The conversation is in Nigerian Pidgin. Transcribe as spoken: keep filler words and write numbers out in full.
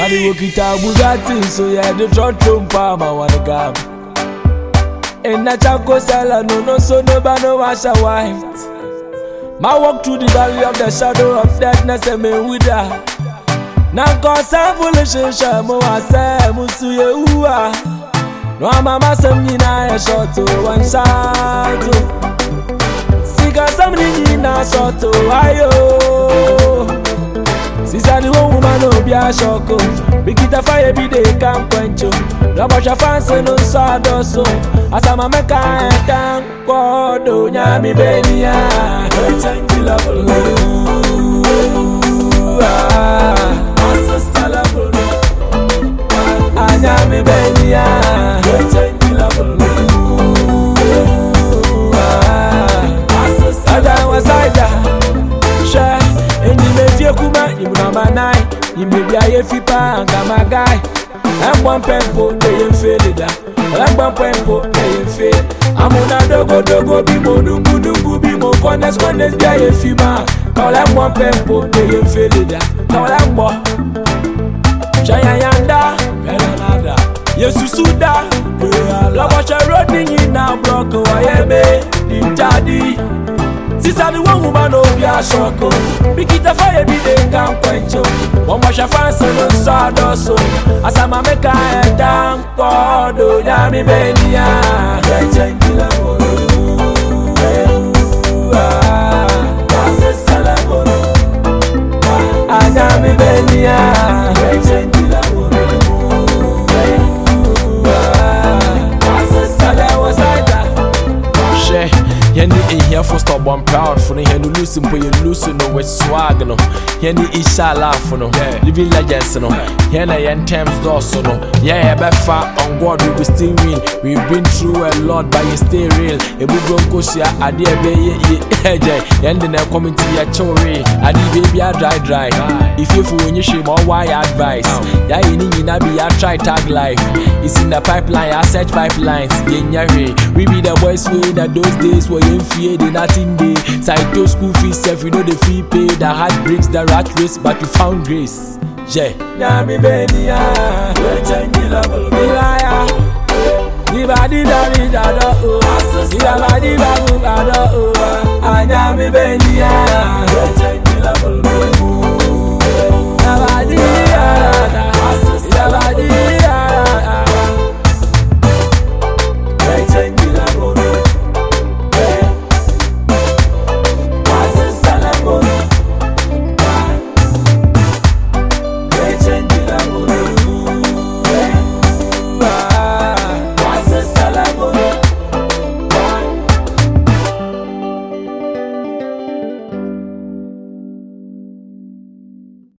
Money Wokita Bugatti, so yeah, the trot room palm, I wanna gab. And na Chaco Sala, no, no, so no, but no, wash a white. My walk through the valley of the shadow of darkness, and me with her. Now, cause I'm foolish, and Shamo, I say, Musu, you are. No, Mama, some in a short to one shot. Sika, somebody in a short to Ayo. Sister, the woman, no, be a shock. Big it a fire, be they can't quench you. Rabasha fancy, no sawdust. As I'm a mecha, I can't go, do Yami Benia. I change the level. Anyami Benia, I change the level. I was I share. And you may feel Kuma, you know my night. You may be a fipa and come a guy. I'm one pempo, they ain't fail it. I'm one pempo, they ain't fail. I'm on a dogo dogo bimo, dungu dungu bimo, corners, corners, be a fima. Call I'm one pempo, they ain't fail it. Call I'm one. Shayanda, Belanada, Yesusuda, Labasha running in our block, Wayame, Daddy. Sister, the one woman of your shock. Big it a fire, be they can't quench you. One wash a fancy, no sawdust. As I'm a mecha, I can't go, do Yami Benia. I change the level. I Yami Benia. I change the level. Yenny in here for stop one proud for the Henny losing, but you losing no with swag no. Yenny is shall laugh for no, living legends no. Yenny and Thames Dawson no. Yeah, but far on God we will still win. We've been through a lot, but you stay real. A big broncosia, a dear baby, yeah, and then I come into your chore. I did baby, I dry dry. If you fool when you shame or why advice, yeah, you need to be a try tag life. It's in the pipeline, I search pipelines. Yeah, we be the boys way that those days were in fear, the nothing day. Side school fees, if you know the fee pay, the heart breaks the rat race, but you found grace. Yeah, Yami Benia, we change the level, Milaya. The body, the body, the body, the body, the body,